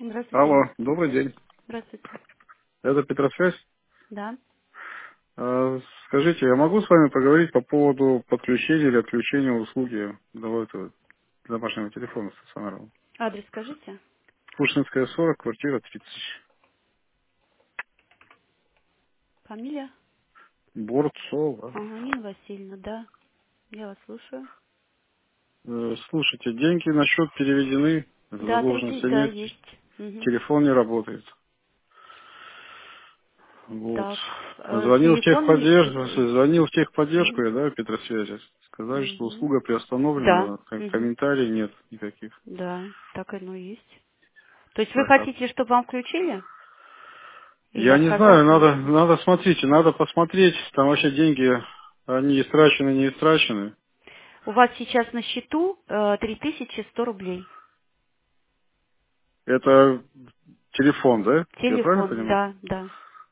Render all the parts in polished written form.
Здравствуйте. Алло, добрый день. Здравствуйте. Это Петросвязь. Да. Скажите, я могу с вами поговорить по поводу подключения или отключения услуги домашнего телефона стационарного? Адрес скажите. Пушкинская 40, квартира 30. Фамилия? Борцова. Ага, Нина Васильевна, да. Я вас слушаю. Слушайте, деньги на счет переведены, Да, задолженности да, нет, есть. Мгм. телефон не работает. Вот. Так. Телефон... Звонил в техподдержку, Мгм. я, да, Петросвязи. Сказали, что Мгм. услуга Да. приостановлена, Мгм. комментариев нет никаких. Да, так оно и есть. То есть вы Так, хотите, чтобы вам включили? Или я не знаю, отказаться? смотрите, надо посмотреть, там вообще деньги, они истрачены, не истрачены. У вас сейчас на счету 3100 рублей. Это телефон, да? Я правильно Телефон, понимаю? да, да.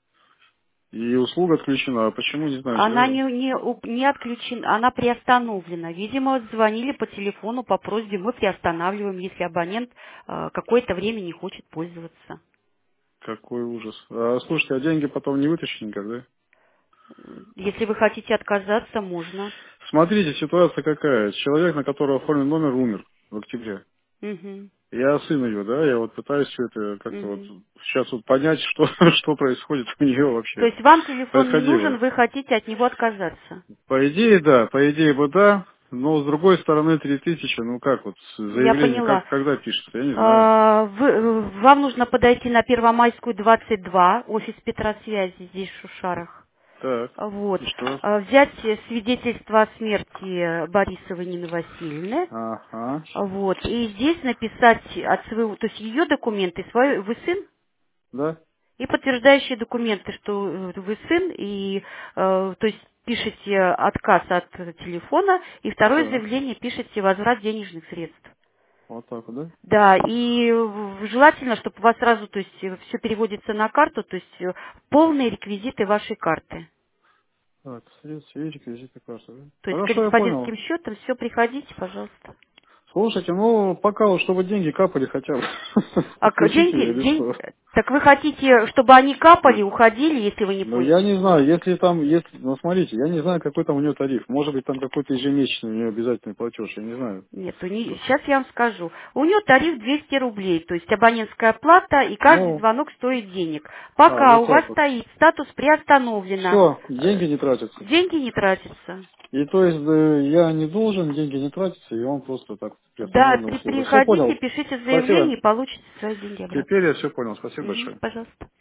И услуга отключена. А почему, не знаю, Она чего? не отключена, она приостановлена. Видимо, звонили по телефону по просьбе, мы приостанавливаем, если абонент какое-то время не хочет пользоваться. Какой ужас. Слушайте, а деньги потом не вытащить никогда? Если вы хотите отказаться, можно. Смотрите, ситуация какая. Человек, на которого оформлен номер, умер в октябре. Мгм. Я сын ее, да, я вот пытаюсь все это как-то вот Мгм. сейчас вот понять, что, что происходит у нее То вообще. есть вам телефон не нужен, Происходило. вы хотите от него отказаться. По идее, да, по идее бы да, но с другой стороны 3000, ну как вот, Я заявление поняла. когда пишется, я не знаю. Вам нужно подойти на Первомайскую, 22, офис Петросвязи здесь в Шушарах. Так, Вот. и что? Взять свидетельство о смерти Борисовой Нины Васильевны. Ага, Вот. И здесь написать от своего, то есть ее документы, свой, вы сын, да, и подтверждающие документы, что вы сын, и то есть пишете отказ от телефона, и второе так, заявление пишете возврат денежных средств. вот так вот, да? Да, и желательно, чтобы у вас сразу, то есть все переводится на карту, то есть полные реквизиты вашей карты. Так, средства, визиты, карта, да? То есть Хорошо, я корреспондентским понял. счетом все приходите, пожалуйста. Слушайте, ну пока вот, чтобы деньги капали хотя бы. Отключите или что? Так вы хотите, чтобы они капали, уходили, если вы не Ну, я не пользуетесь? знаю, если там, ну, смотрите, я не знаю, какой там у нее тариф. Может быть, там какой-то ежемесячный у нее обязательный платеж, я не знаю. Нет, сейчас я вам скажу. У нее тариф 200 рублей, то есть абонентская плата, и каждый Ну, звонок стоит денег. Пока вот у вас так вот. стоит статус приостановлено, Все, деньги не тратятся. деньги не тратятся. И то есть я не должен, деньги не тратятся, и он просто так Да, приостановлена услуга. Все приходите, понял. пишите Спасибо. заявление и получите свои деньги обратно. Теперь я все понял. Спасибо Мгм, большое. пожалуйста.